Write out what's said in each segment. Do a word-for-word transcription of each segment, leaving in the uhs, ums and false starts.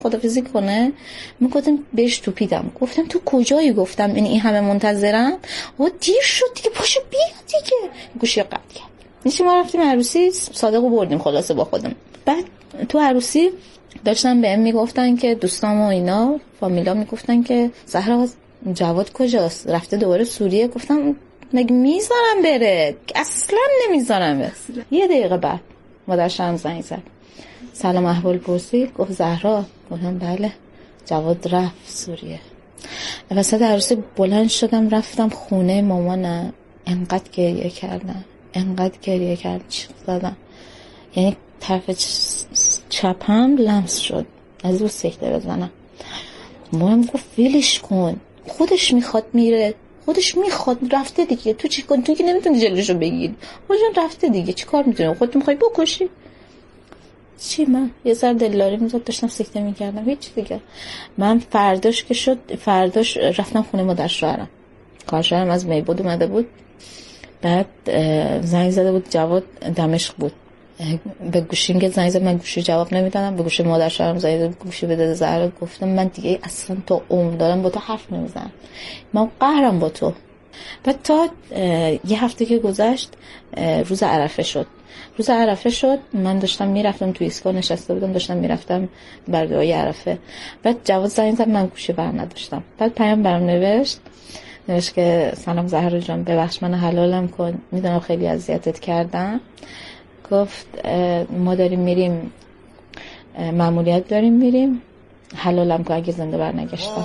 خدافظی کنه. میگفتم بهش توپیدم، گفتم تو کجایی؟ گفتم این این همه منتظرم و دیر شد دیگه، پاشو بیا دیگه. گوشی قطع کرد. نیشی ما رفتیم عروسی، صادقو بردیم خلاصه با خودم. بعد تو عروسی داشتن بهم میگفتن که دوستام و اینا فامیلا میگفتن که زهرا جواد کجاست؟ رفته دوباره سوریه. گفتم مگه میذارم بره؟ اصلا نمیذارم بره. یه دقیقه بعد مادرشم زنگ زد، سلام احوال پرسید، گفت زهرا. گفتم بله. جواد رفت سوریه. وسط عروسی بلند شدم رفتم خونه مامانم، انقدر گریه کردم انقدر گریه کردم چیخ زدم، یعنی طرف چپم لمس شد از رو سکته بزنم. مامانم گفت ولش کن، خودش میخواد میره، خودش میخواد رفته دیگه، تو چی کن؟ تو که نمیتونی جلوشو بگیری، خودشون رفته دیگه، چی کار میتونی؟ خودت میخوای بکشی؟ چی؟ من یه ذره دلداری میزد، داشتم سکته میکردم، هیچ دیگه. من فرداش که شد، فرداش رفتم خونه مادر شوهرم، کار شوهرم از میبود اومده بود. بعد زنگ زده بود جواد دمشق بود، به گوشیم که زنگ زد، من گوشی جواب نمیدادم، به گوشی مادر شوهرم زنگ زد گوشی بده زهرا. گفتم من دیگه اصلا تو عمر دارم با تو حرف نمیزنم، من قهرم با تو. بعد تا یه هفته که گذشت روز عرفه شد. روز عرفه شد من داشتم میرفتم تو ایستگاه نشسته بودم، داشتم میرفتم بر دعای عرفه. بعد جواد زنگ زد، من گوشی بر نداشتم. بعد پیام برام نوشت نوشت که سلام زهرا جان، ببخش من حلالم کن، میدونم خیلی اذیتت کردم. گفت ما داریم میریم مأموریت داریم میریم، حلالم کن اگه زنده بر نگشتم.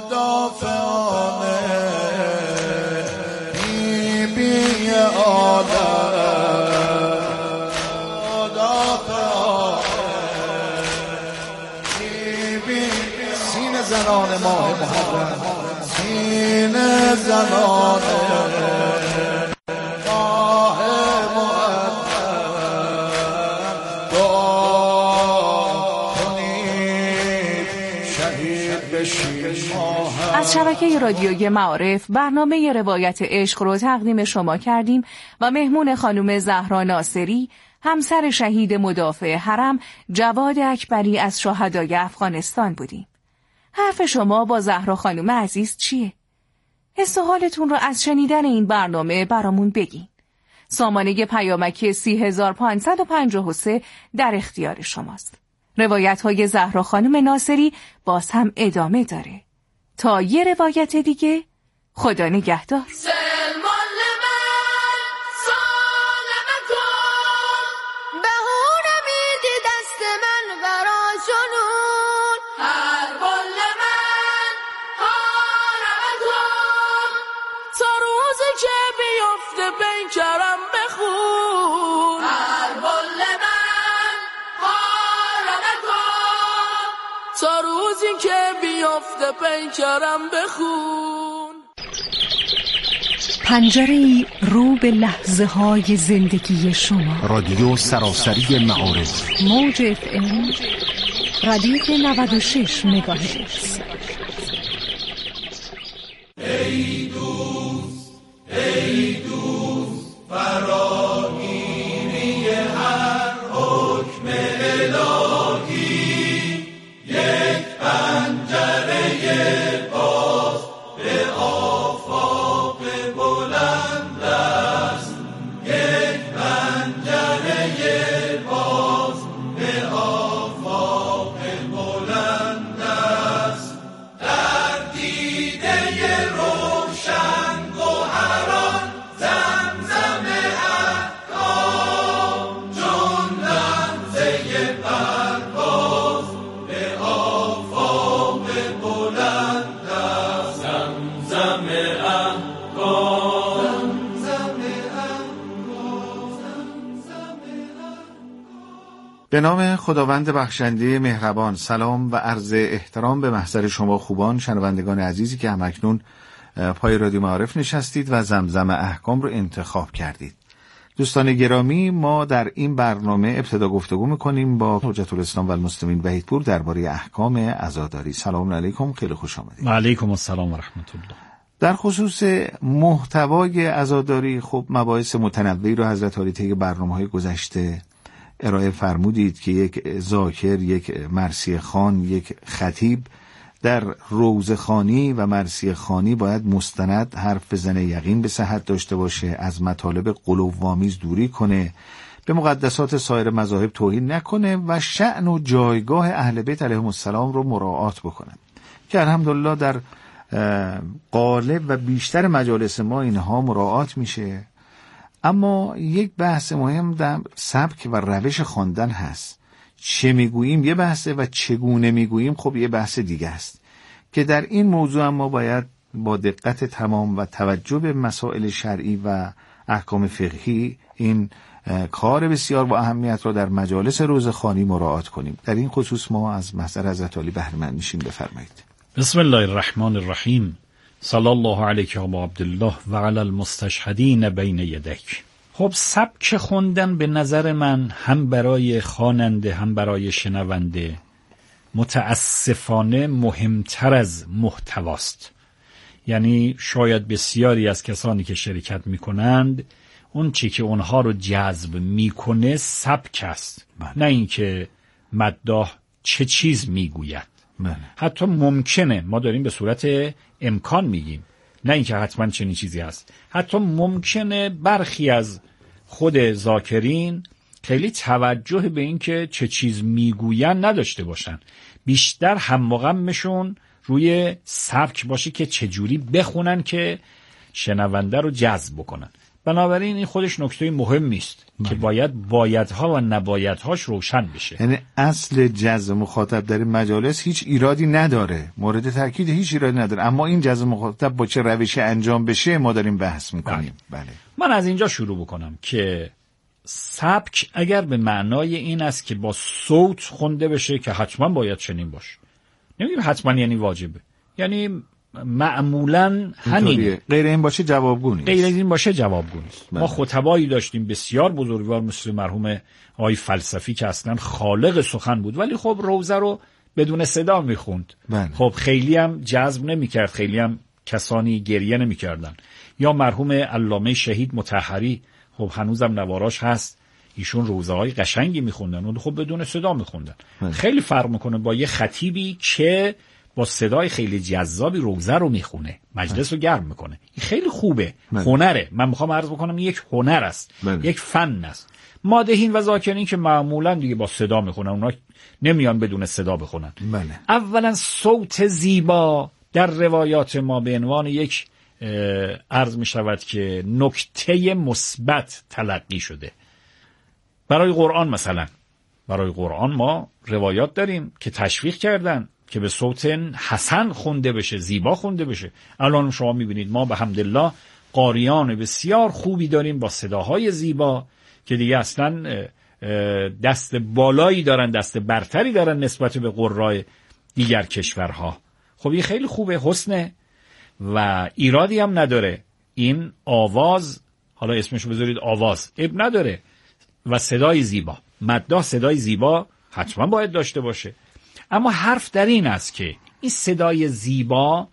سینه زنان ماه محرم، سینه زنان ماه محرم، دعا کنید شهید بشین ماه. از شبکه رادیویی معارف برنامه روایت عشق رو تقدیم شما کردیم و مهمون خانم زهرا ناصری، همسر شهید مدافع حرم جواد اکبری از شهدای افغانستان بودیم. حرف شما با زهرا خانم عزیز چیه؟ حس و حالتون رو از شنیدن این برنامه برامون بگین. سامانه پیامکی سی هزار پانصد و پنجاه و سه در اختیار شماست. روایت های زهرا خانم ناصری باز هم ادامه داره. تا یه روایت دیگه، خدا نگهدار. کرم بخون هر بل من حالم کن، تا روزی که بیفته پیکرم بخون. پنجره‌ای رو به لحظه های زندگی شما. رادیو سراسری معارف، موج اف ام ردیف نود و شش مگاهرتز. ای دوست ای دوست فراگیری هر حکم الهی، یک پنجره باز به آفاق بلند است، یک پنجره باز به آفاق بلند است. در دیده روشن گوهران زمزم احکام، چون لمزه پرواز به آفاق بلند است. زمزم احکام، زمزم احکام، زمزم احکام. به نام خداوند بخشنده مهربان. سلام و عرض احترام به محضر شما خوبان شنوندگان عزیزی که همکنون پای رادیو معارف نشستید و زمزم احکام رو انتخاب کردید. دوستان گرامی، ما در این برنامه ابتدا گفتگو میکنیم با حجت الاسلام و المسلمین وحیدپور درباره احکام عزاداری. سلام علیکم، خیلی خوش آمدید. و علیکم السلام و رحمت الله. در خصوص محتوای عزاداری، خب مباحث متنوعی رو حضرت عالی طی برنامه‌های گذشته ارائه فرمودید که یک ذاکر، یک مرثیه خوان، یک خطیب در روزه خوانی و مرثیه خوانی باید مستند حرف بزنه، یقین به صحت داشته باشه، از مطالب غلوآمیز دوری کنه، به مقدسات سایر مذاهب توهین نکنه و شأن و جایگاه اهل بیت علیهم السلام رو مراعات بکنه که الحمدلله در غالب و بیشتر مجالس ما اینها مراعات میشه. اما یک بحث مهم در سبک و روش خواندن هست. چه میگوییم یه بحثه و چگونه میگوییم خب یه بحث دیگه است که در این موضوع ما باید با دقت تمام و توجه به مسائل شرعی و احکام فقهی این کار بسیار با اهمیت را در مجالس روزخوانی مراعات کنیم. در این خصوص ما از محضر حضرت عالی بهره مند میشیم. بفرمایید. بسم الله الرحمن الرحیم. صلی الله علیک و عبدالله و علی المستشهدین بین یدک. خب سبک خوندن به نظر من هم برای خواننده هم برای شنونده متاسفانه مهمتر از محتواست. یعنی شاید بسیاری از کسانی که شرکت میکنند اون چی که اونها رو جذب میکنه سبک است، نه اینکه مداح چه چیز میگوید. من. حتی ممکنه ما داریم به صورت امکان میگیم، نه اینکه حتما چنین چیزی هست، حتی ممکنه برخی از خود ذاکرین خیلی توجه به این که چه چیز میگوین نداشته باشن، بیشتر هم و غمشون روی سبک باشه که چجوری بخونن که شنونده رو جذب بکنن. بنابراین این خودش نکته مهمی است که باید بایدها و نبایدهاش روشن بشه. یعنی اصل جذب مخاطب در مجالس هیچ ایرادی نداره، مورد تاکید هیچ ایرادی نداره، اما این جذب مخاطب با چه روشی انجام بشه ما داریم بحث میکنیم. بله. بله. من از اینجا شروع بکنم که سبک اگر به معنای این است که با صوت خونده بشه که حتما باید چنین باشه، نمیگیم حتما یعنی واجبه، یعنی معمولاً همین. غیر این باشه جوابگو نیست. غیر این باشه جوابگو نیست. ما خطبایی داشتیم بسیار بزرگوار مثل مرحوم آقای فلسفی که اصلا خالق سخن بود ولی خب روزه رو بدون صدا میخوند. خب خیلی هم جذب نمیکرد، خیلی هم کسانی گریه نمیکردن. یا مرحوم علامه شهید مطهری، خب هنوزم نواراش هست، ایشون روزه های قشنگی میخوندن و خب بدون صدا میخوندن. خیلی فرق میکنه با یه خطیبی که با صدای خیلی جذابی روزه رو میخونه، مجلس رو گرم میکنه. این خیلی خوبه، بله. هنره. من میخوام عرض بکنم یک هنر است، بله. یک فن است. مادحین و ذاکرین که معمولا دیگه با صدا میخونن، اونا نمیان بدون صدا بخونن. بله. اولا صوت زیبا در روایات ما به عنوان یک عرض میشود که نکته مثبت تلقی شده. برای قرآن مثلا، برای قرآن ما روایات داریم که تشویق کردن که به صوت حسن خونده بشه، زیبا خونده بشه. الان شما میبینید ما به حمدالله قاریان بسیار خوبی داریم با صداهای زیبا که دیگه اصلا دست بالایی دارن، دست برتری دارن نسبت به قرای دیگر کشورها. خب این خیلی خوبه، حسنه و ایرادی هم نداره. این آواز، حالا اسمشو بذارید آواز، اب نداره، و صدای زیبا، مداح صدای زیبا حتما باید داشته باشه. اما حرف در این است که این صدای زیبا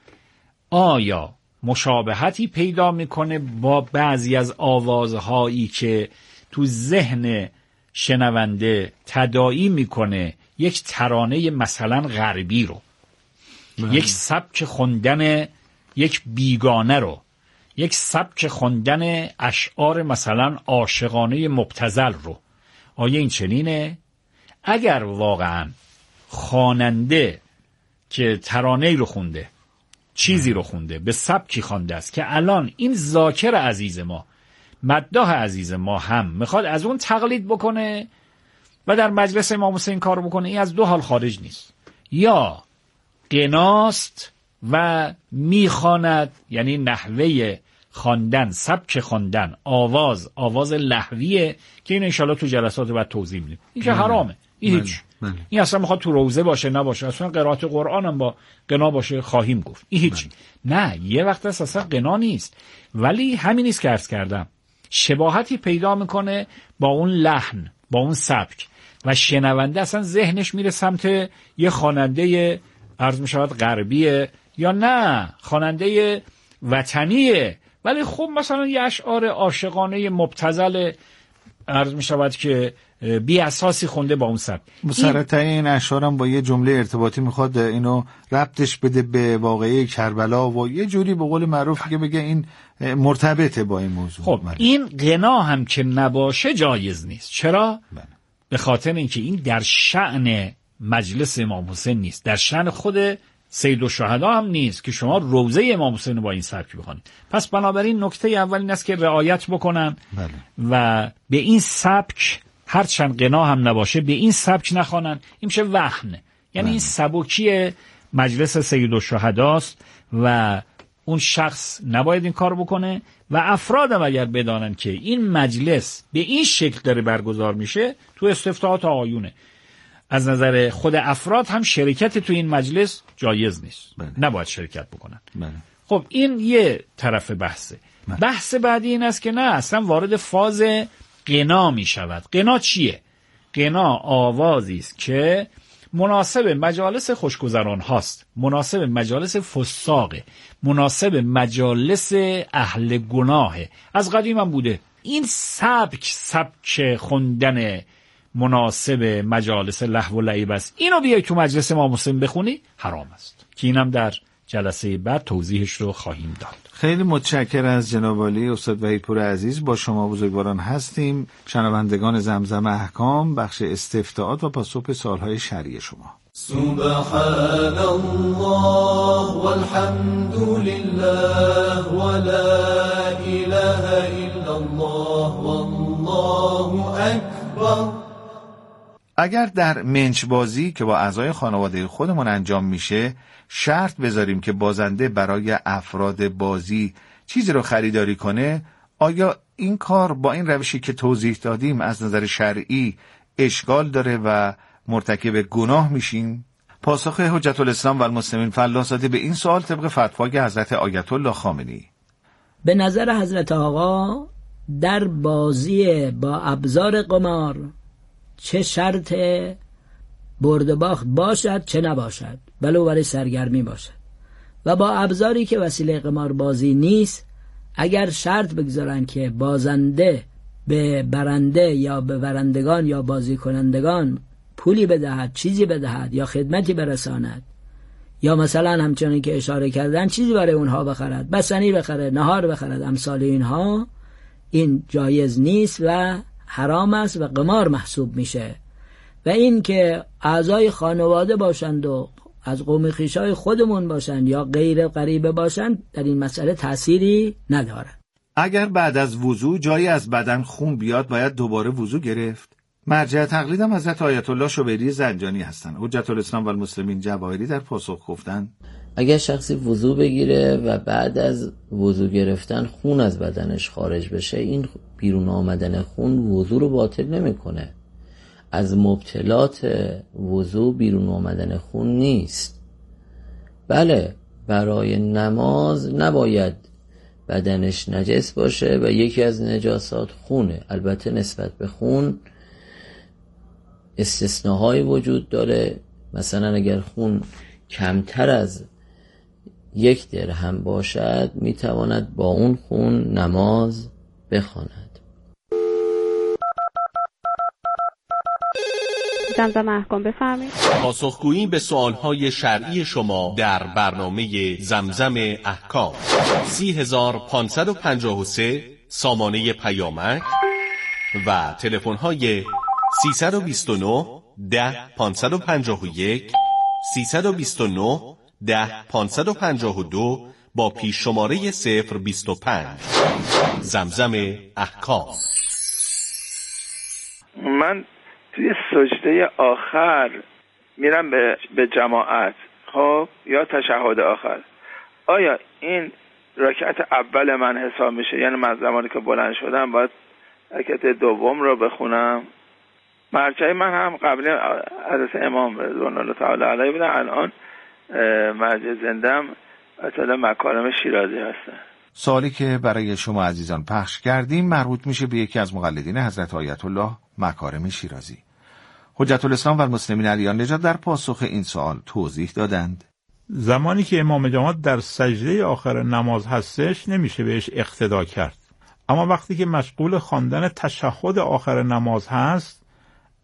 آیا مشابهتی پیدا میکنه با بعضی از آوازهایی که تو ذهن شنونده تداعی میکنه یک ترانه مثلا غربی رو، من. یک سبک خوندن یک بیگانه رو، یک سبک خوندن اشعار مثلا عاشقانه مبتذل رو. آیا این چنینه؟ اگر واقعا خواننده که ترانه‌ای رو خونده، چیزی رو خونده، به سبکی خوانده است که الان این ذاکر عزیز ما، مداح عزیز ما هم میخواد از اون تقلید بکنه و در مجلس امام حسین کار بکنه، این از دو حال خارج نیست. یا قناست و میخواند، یعنی نحوه خواندن، سبک خواندن، آواز آواز لهویه که این انشالله تو جلسات بعد توضیح میدیم. این که حرامه، این هیچ. بله. این اصلا میخواد تو روزه باشه نباشه، اصلا قرائت قرآن هم با قنا باشه خواهیم گفت، این هیچ. بله. نه، یه وقت است اصلا قنا نیست، ولی همین نیست که عرض کردم، شباهتی پیدا میکنه با اون لحن، با اون سبک و شنونده اصلا ذهنش میره سمت یه خواننده عرض میشود غربیه یا نه خواننده وطنیه، ولی خب مثلا یه اشعار عاشقانه مبتذل عرض میشود که بی اساسی خونده با اون سبک. مسرطع این اشعار هم با یه جمله ارتباطی میخواد اینو ربطش بده به واقعه کربلا و یه جوری به قول معروف که بگه این مرتبطه با این موضوع. خب من. این غنا هم که نباشه جایز نیست. چرا؟ من. به خاطر اینکه این در شأن مجلس امام حسین نیست، در شأن خود سید الشهدا هم نیست که شما روضه امام حسین با این سبک بخونید. پس بنابراین نکته اول این است که رعایت بکنن بله. و به این سبک هرچند غنا هم نباشه به این سبک نخوانن. این میشه وهن، یعنی بله. این سبکی مجلس سید الشهداست و اون شخص نباید این کار بکنه و افراد هم اگر بدانن که این مجلس به این شکل داره برگزار میشه، تو استفتاحات آیونه از نظر خود افراد هم شرکت تو این مجلس جایز نیست. بله. نباید شرکت بکنن. بله. خب این یه طرف بحثه. بله. بحث بعدی این است که نه، اصلا وارد فاز غنا می شود. غنا چیه؟ غنا آوازی است که مناسب مجالس خوشگذران هاست، مناسب مجالس فساقه، مناسب مجالس اهل گناهه. از قدیم هم بوده. این سبک سبک خوندن مناسب مجالس لهو و لعب است. اینو بیای تو مجلس امام حسین بخونی حرام است، که اینم در جلسه بعد توضیحش رو خواهیم داد. خیلی متشکرم از جناب عالی استاد وحیدپور عزیز. با شما بزرگواران هستیم. شنوندگان زمزم احکام، بخش استفتاءات و پاسخ به سوالهای شرعی شما. سبحان الله والحمد لله ولا اله الا الله والله اکبر. اگر در منچبازی که با اعضای خانواده خودمون انجام میشه شرط بذاریم که بازنده برای افراد بازی چیزی رو خریداری کنه، آیا این کار با این روشی که توضیح دادیم از نظر شرعی اشکال داره و مرتکب گناه میشیم؟ پاسخ حجت الاسلام و المسلمین فلاح‌زاده به این سوال طبق فتوای حضرت آیت الله خامنه‌ای: به نظر حضرت آقا در بازی با ابزار قمار چه شرط برد و باخت باشد چه نباشد، ولو برای سرگرمی باشد، و با ابزاری که وسیله قمار بازی نیست، اگر شرط بگذارن که بازنده به برنده یا به برندگان یا بازی کنندگان پولی بدهد، چیزی بدهد یا خدمتی برساند، یا مثلا همچنین که اشاره کردن چیزی برای اونها بخرد، بسنی بخرد، نهار بخرد، امثال اینها، این جایز نیست و حرام است و قمار محسوب میشه. و این که اعضای خانواده باشند و از قوم خویشای خودمون باشند یا غیر قریبه باشند در این مسئله تأثیری نداره. اگر بعد از وضو جایی از بدن خون بیاد باید دوباره وضو گرفت؟ مرجع تقلیدم حضرت آیت الله شبیری زنجانی هستند. حجت الاسلام و المسلمین جواهری در پاسخ گفتند اگر شخصی وضو بگیره و بعد از وضو گرفتن خون از بدنش خارج بشه، این بیرون آمدن خون وضو رو باطل نمیکنه. از مبتلات وضو بیرون آمدن خون نیست. بله، برای نماز نباید بدنش نجس باشه و یکی از نجاسات خونه. البته نسبت به خون استثناهای وجود داره. مثلا اگر خون کمتر از یک درهم باشد میتواند با اون خون نماز بخواند. زمزم احکام بفرمایید. پاسخگویی به سوالهای شرعی شما در برنامه زمزم احکام. سی هزار پانصد و پنجاه و سه سامانه پیامک و تلفن‌های سیصد و بیست و نه ده پانصد و پنجاه و یک، سیصد و بیست و نه ده پانصد و پنجاه و دو با پیش شماره صفر بیست و پنج. زمزم احکام. من توی سجده آخر میرم به به جماعت، خب، یا تشهد آخر. آیا این رکعت اول من حساب میشه؟ یعنی من زمانی که بلند شدم باید رکعت دوم رو بخونم؟ مرجع من هم قبل حضرت امام رضوان الله تعالی علیه بودن، الان مرجع زندم اصلا مکارم شیرازی هستن. سوالی که برای شما عزیزان پخش کردیم مربوط میشه به یکی از مقلدین حضرت آیت الله مکارم شیرازی. حجت الاسلام و المسلمین علیان نژاد در پاسخ این سوال توضیح دادند: زمانی که امام جماعت در سجده آخر نماز هستش نمیشه بهش اقتدا کرد، اما وقتی که مشغول خواندن تشهد آخر نماز هست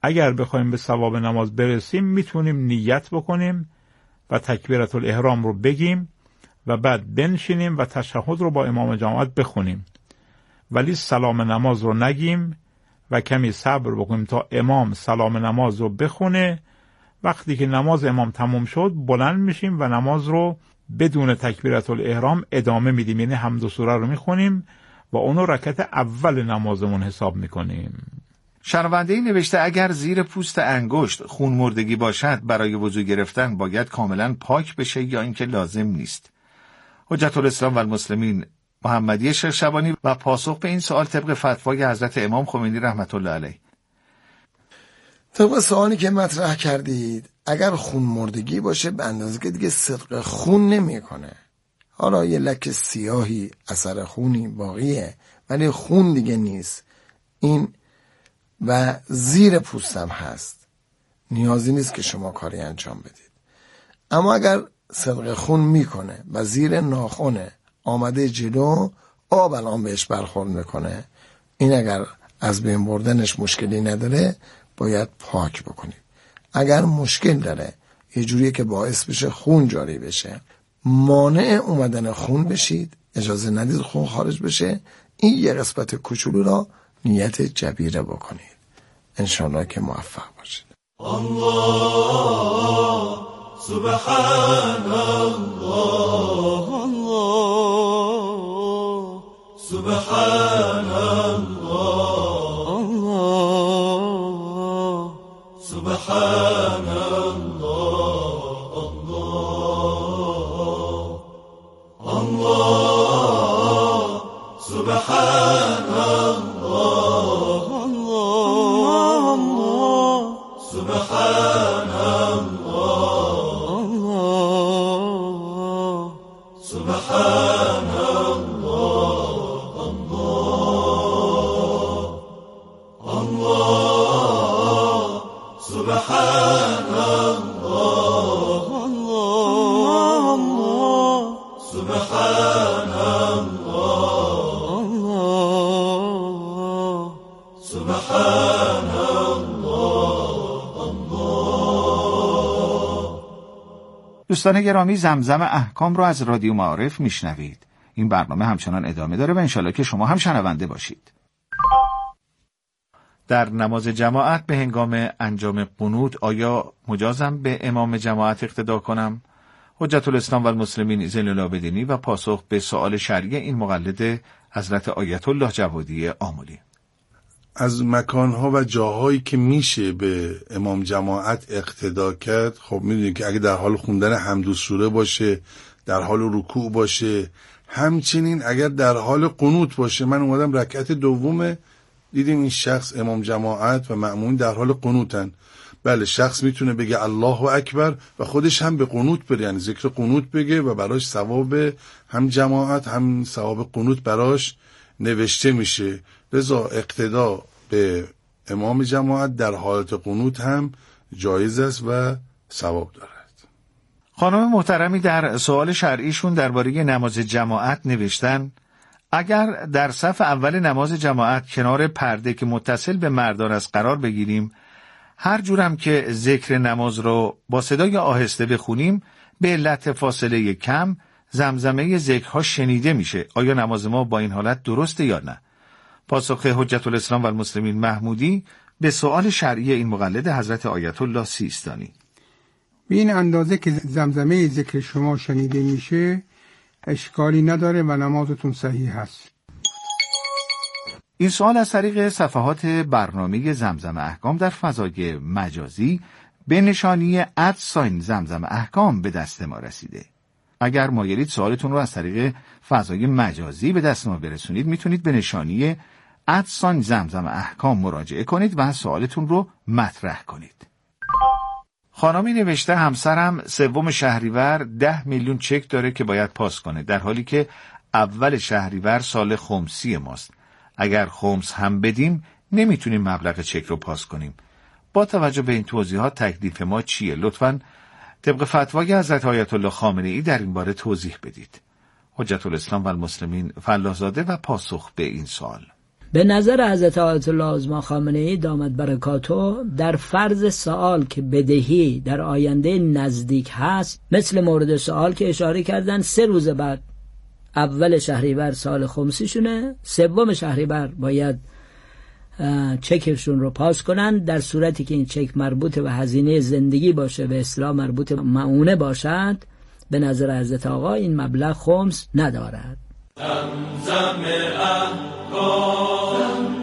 اگر بخوایم به ثواب نماز برسیم میتونیم نیت بکنیم و تکبیرة الاحرام رو بگیم و بعد بنشینیم و تشهد رو با امام جماعت بخونیم، ولی سلام نماز رو نگیم و کمی صبر بکنیم تا امام سلام نماز رو بخونه. وقتی که نماز امام تموم شد بلند میشیم و نماز رو بدون تکبیرة الاحرام ادامه میدیم، یعنی حمد و سوره رو میخونیم و اونو رکعت اول نمازمون حساب میکنیم. شنونده‌ای نوشته اگر زیر پوست انگشت خون مردگی باشد برای وضو گرفتن باید کاملا پاک بشه یا اینکه لازم نیست؟ حجت الاسلام و المسلمین محمدی شرشبانی و پاسخ به این سوال طبق فتوای حضرت امام خمینی رحمت الله علیه. طبق سوالی که مطرح کردید، اگر خون مردگی باشه به اندازه که دیگه صدق خون نمیکنه، حالا یه لکه سیاهی اثر خونی باقیه ولی خون دیگه نیست، این و زیر پوستم هست، نیازی نیست که شما کاری انجام بدید. اما اگر صدق خون میکنه و زیر ناخونه آمده جلو، آب الان بهش برخورد میکنه، این اگر از بین بردنش مشکلی نداره باید پاک بکنید. اگر مشکل داره، یه جوریه که باعث بشه خون جاری بشه، مانع اومدن خون بشید، اجازه ندید خون خارج بشه، این یه قسمت کوچولو را نیت جبیره بکنید. انشالله که موفق باشید. الله سبحان الله، الله سبحان الله، الله سبحان الله، الله الله سبحان الله، الله سبحان الله، الله سبحان الله، الله الله سبحان الله، الله سبحان الله، الله سبحان دوستان گرامی، زمزم احکام رو از رادیو معارف میشنوید. این برنامه همچنان ادامه داره و انشالله که شما هم شنونده باشید. در نماز جماعت به هنگام انجام قنوت آیا مجازم به امام جماعت اقتدا کنم؟ حجت الاسلام و المسلمین ذل العابدینی و پاسخ به سوال شرعی این مقلد حضرت آیت الله جوادی آملی. از مکانها و جاهایی که میشه به امام جماعت اقتدا کرد، خب میدونید که اگه در حال خوندن حمد و سوره باشه، در حال رکوع باشه، همچنین اگر در حال قنوت باشه. من اومدم رکعت دوم دیدیم این شخص امام جماعت و مأمومین در حال قنوتن. بله، شخص میتونه بگه الله اکبر و خودش هم به قنوت بره، یعنی ذکر قنوت بگه و براش ثواب هم جماعت هم ثواب قنوت براش نوشته میشه. لذا اقتدا به امام جماعت در حالت قنوت هم جایز است و ثواب دارد. خانم محترمی در سوال شرعیشون درباره نماز جماعت نوشتن اگر در صف اول نماز جماعت کنار پرده که متصل به مردان است قرار بگیریم، هر جورم که ذکر نماز رو با صدای آهسته بخونیم به علت فاصله کم زمزمه ذکرها شنیده میشه. آیا نماز ما با این حالت درسته یا نه؟ پاسخ حجت الاسلام و المسلمین محمودی به سوال شرعی این مقلد حضرت آیت الله سیستانی. به این اندازه که زمزمه ذکر شما شنیده میشه اشکالی نداره و نمازتون صحیح هست. این سوال از طریق صفحات برنامه زمزم احکام در فضای مجازی به نشانی ادساین زمزم احکام به دست ما رسیده. اگر مایلید سوالتون رو از طریق فضای مجازی به دست ما برسونید، میتونید به نشانی ادساین زمزم احکام مراجعه کنید و سوالتون رو مطرح کنید. خانمی نوشته همسرم سوم شهریور ده میلیون چک داره که باید پاس کنه، در حالی که اول شهریور سال خمسی ماست. اگر خمس هم بدیم نمیتونیم مبلغ چک رو پاس کنیم. با توجه به این توضیحات تکلیف ما چیه؟ لطفاً طبق فتوای حضرت آیت الله خامنه ای در این باره توضیح بدید. حجت الاسلام و المسلمین فلاح‌زاده و پاسخ به این سوال. به نظر حضرت آیت الله عظما خامنه‌ای دامت برکاتو در فرض سوال که بدهی در آینده نزدیک هست، مثل مورد سوال که اشاره کردن سه روز بعد اول شهریور سال خمسیشونه، سوم شهریور باید چکشون رو پاس کنن. در صورتی که این چک مربوط به هزینه زندگی باشه، به اصطلاح مربوط به معونه باشد، به نظر حضرت آقا این مبلغ خمس ندارد. زمزم احکام.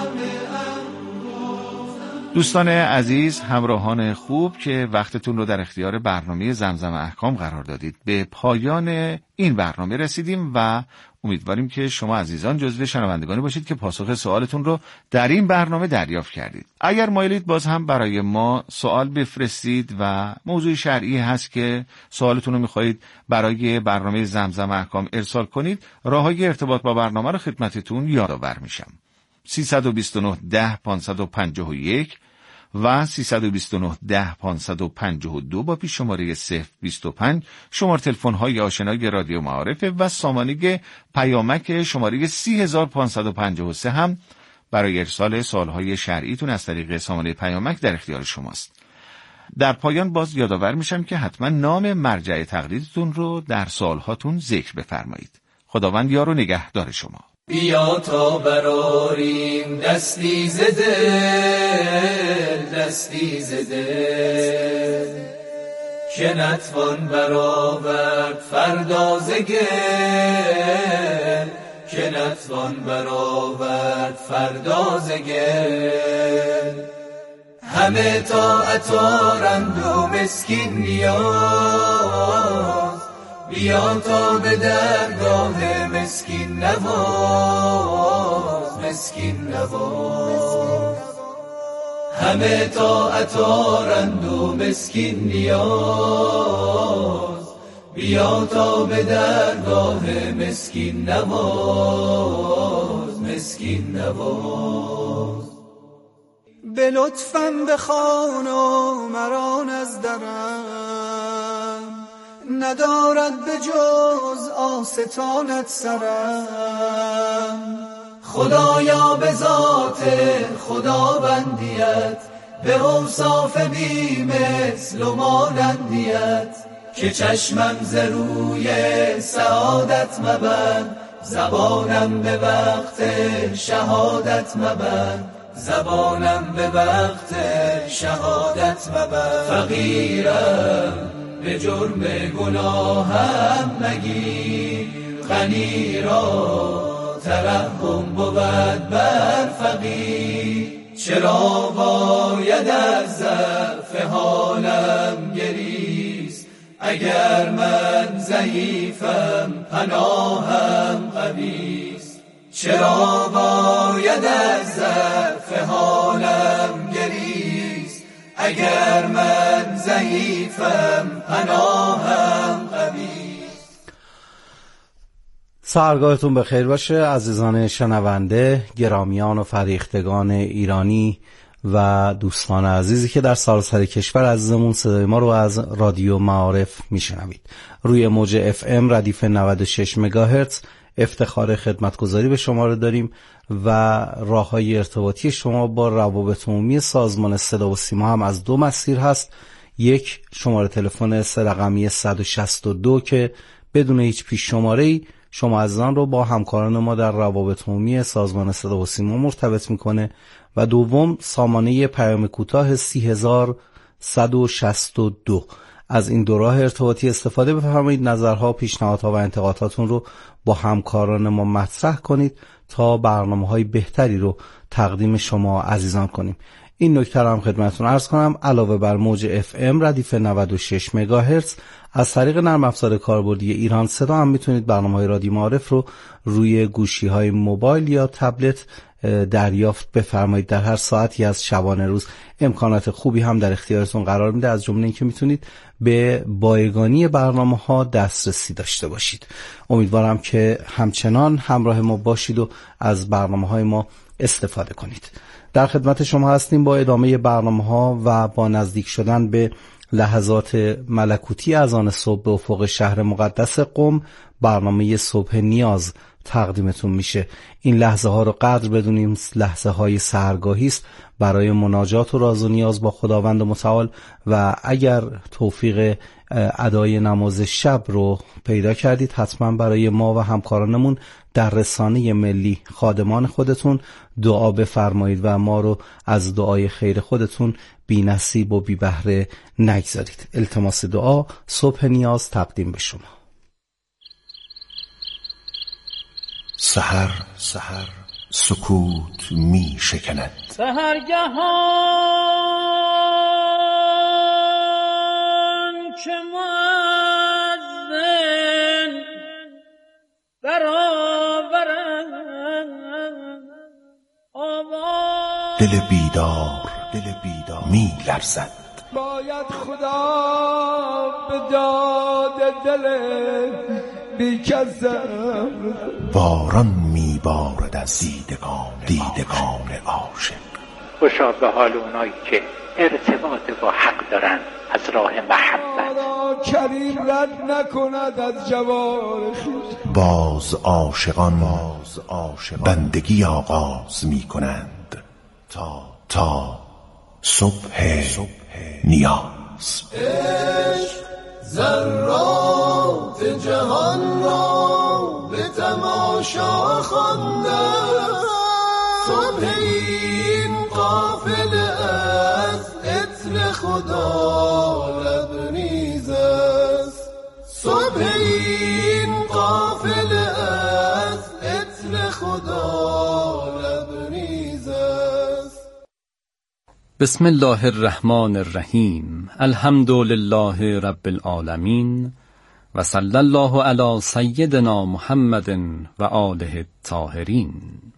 دوستان عزیز، همراهان خوب که وقتتون رو در اختیار برنامه زمزم احکام قرار دادید، به پایان این برنامه رسیدیم و امیدواریم که شما عزیزان جزو شنوندگانی باشید که پاسخ سوالتون رو در این برنامه دریافت کردید. اگر مایلید باز هم برای ما سوال بفرستید و موضوع شرعی هست که سوالتون رو میخواهید برای برنامه زمزم احکام ارسال کنید، راههای ارتباط با برنامه رو خدمتتون یادآور میشم. سیصد و بیست و نه ده پانصد و پنجاه و یک و سیصد و بیست و نه ده پانصد و پنجاه و دو با پیش شماره صفر بیست و پنج شماره تلفن های آشنای رادیو معارف و سامانه پیامک شماره سی هزار پانصد و پنجاه و سه هم برای ارسال سوالهای شرعیتون از طریق سامانه پیامک در اختیار شماست. در پایان باز یادآور میشم که حتما نام مرجع تقلیدتون رو در سوالهاتون ذکر بفرمایید. خداوند یار و نگهدار شما. بیا تا براریم دستی ز دل، دستی ز دل، که نتوان برآورد فردا ز گل، که نتوان برآورد فردا ز گل. همه طاعت آرند و مسکین نیاز، بیا تا به درگاه مسکین نواز، مسکین نواز. همه طاعت آرند و مسکین نیاز، بیا تا به درگاه مسکین نواز، مسکین نواز. به لطفم بخوان و مران از درم، ندارد به جز آستانت سرم. خدایا به ذات خداوندیت، به اوصاف بی مثل و مانندیت، که چشمم ز روی سعادت مبند، زبانم به وقت شهادت مبند، زبانم به وقت شهادت مبند. فقیرم به جرم گناهم مگیر، غنی را ترحم بود بر فقیر. چرا باید از ضعف حالم گریست، اگر من ضعیفم پناهم قویست. چرا باید از ضعف حالم گریست، اگر من ضعیفم پناهم قویست. سحرگاهتون بخیر باشه عزیزان شنونده، گرامیان و فریختگان ایرانی و دوستان عزیزی که در سراسر کشور عزیزمون صدای ما رو از رادیو معارف میشنوید. روی موج اف ام ردیف نود و شش مگاهرتز افتخار خدمتگزاری به شما رو داریم و راههای ارتباطی شما با روابط عمومی سازمان صدا و سیما هم از دو مسیر هست. یک، شماره تلفن سه رقمی صد و شصت و دو که بدون هیچ پیش شماره‌ای شما عزیزان رو با همکاران ما در روابط عمومی سازمان صدا و سیما مرتبط میکنه، و دوم سامانه پیام کوتاه سی هزار صد و شصت و دو. از این دو راه ارتباطی استفاده بفرمایید. نظرها، پیشنهادها و انتقاداتون رو با همکاران ما مطرح کنید تا برنامه‌های بهتری رو تقدیم شما عزیزان کنیم. این نکته رو هم خدمتتون عرض کنم، علاوه بر موج اف ام ردیف نود و شش مگاهرتز، از طریق نرم افزار کاربردی ایران صدا هم میتونید برنامه‌های رادیو معارف رو روی گوشی‌های موبایل یا تبلت دریافت بفرمایید. در هر ساعتی از شبانه روز امکانات خوبی هم در اختیارتون قرار میده، از جمله اینکه میتونید به بایگانی برنامه‌ها دسترسی داشته باشید. امیدوارم که همچنان همراه ما باشید و از برنامه‌های ما استفاده کنید. در خدمت شما هستیم با ادامه برنامه‌ها و با نزدیک شدن به لحظات ملکوتی اذان صبح به افق شهر مقدس قم، برنامه صبح نیاز تقدیمتون میشه. این لحظه ها رو قدر بدونیم، لحظه های سحرگاهی است برای مناجات و راز و نیاز با خداوند متعال. و اگر توفیق ادای نماز شب رو پیدا کردید، حتما برای ما و همکارانمون در رسانه ملی خادمان خودتون دعا بفرمایید و ما رو از دعای خیر خودتون بی نصیب و بی بهره نگذارید. التماس دعا صبح نیاز تقدیم به شما. سحر سحر سکوت می شکند، سحرگهان که مؤذن برآورد آواز، دل بیدار دل بیدار می لرزد. باید خدا به داد دل بیکسم، باران می بارد از دیدگان دیدگان عاشق. خوشا به حال اونایی که ارتباط با حق دارن از راه محبت. کریم رد نکند از جوار خویش. باز عاشقان باز عاشقان بندگی آغاز می کنند تا تا صبح صبح نیاز. عشق ذرات جهان را به تماشا خوانده، صبح این قافله از عطر خدا لبریز است، صبح این قافله از عطر خدا لبریز است. بسم الله الرحمن الرحیم. الحمد لله رب العالمین و صلی الله علی سیدنا محمد و آله الطاهرین.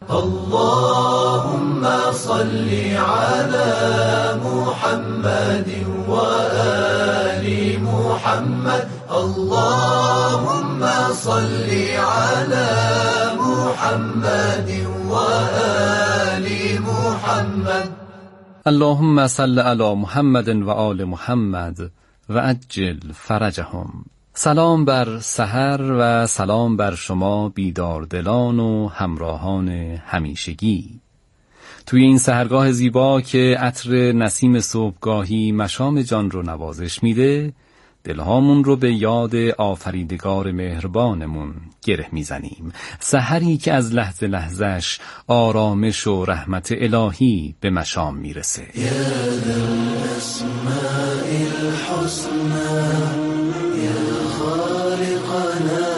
اللهم صل علی محمد و آل محمد. اللهم صل علی محمد و آل محمد. اللهم صل علی محمد و آل محمد و عجل فرجهم. سلام بر سحر و سلام بر شما بیداردلان و همراهان همیشگی. توی این سحرگاه زیبا که عطر نسیم صبحگاهی مشام جان رو نوازش میده، دلهامون رو به یاد آفریدگار مهربانمون گره میزنیم. سحری که از لحظه لحظهش آرامش و رحمت الهی به مشام میرسه. یا ذا الاسماء الحسنى یا خالقنا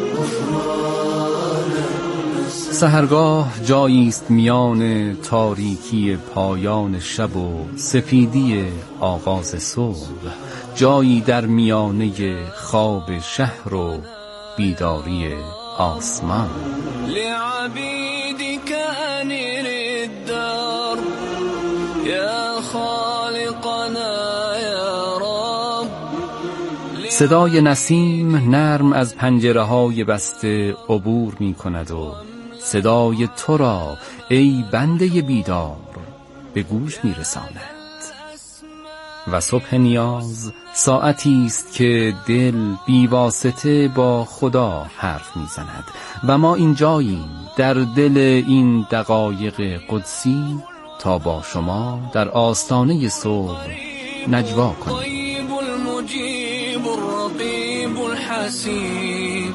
غفرانا. سحرگاه جایی است میان تاریکی پایان شب و سفیدی آغاز صبح، جایی در میانه خواب شهر و بیداری آسمان. لعبیدک انیر الدار یا خالقنا یا رب. صدای نسیم نرم از پنجره های بسته عبور می کند و صدای تو را ای بنده بیدار به گوش می رساند. و صبح نیاز ساعتی است که دل بیواسطه با خدا حرف میزند و ما اینجاییم در دل این دقایق قدسی تا با شما در آستانه صبح نجوا کنیم. المجیب الرقیب الحسیب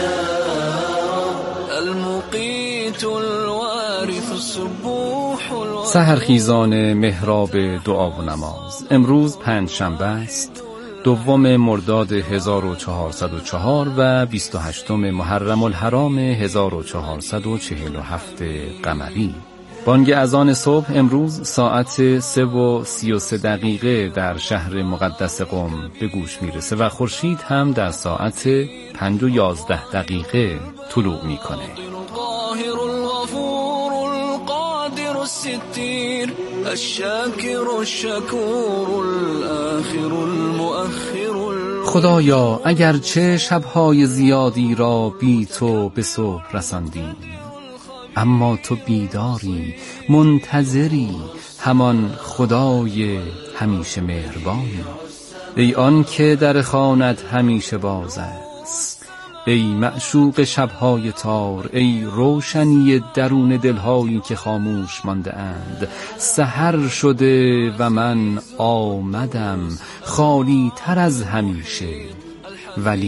المقیت الوارث الصبوح. سحرخیزان محراب دعا و نماز، امروز پنج شنبه است، دوم مرداد هزار و چهارصد و چهار و بیست و هشتم محرم الحرام هزار و چهارصد و چهل و هفت قمری. بانگ اذان صبح امروز ساعت سه و سی و سه دقیقه در شهر مقدس قم به گوش میرسه و خورشید هم در ساعت پنج و یازده دقیقه طلوع میکنه. الستير الشاكر الشكور الآخر المؤخر. خدایا اگرچه شبهای زیادی را بی تو به صبح رساندیم، اما تو بیداری، منتظری، همان خدای همیشه مهربانی. ای آن که در خانت همیشه باز است، ای معشوق شبهای تار، ای روشنی درون دلهایی که خاموش مانده اند. سحر شده و من آمدم خالی تر از همیشه، ولی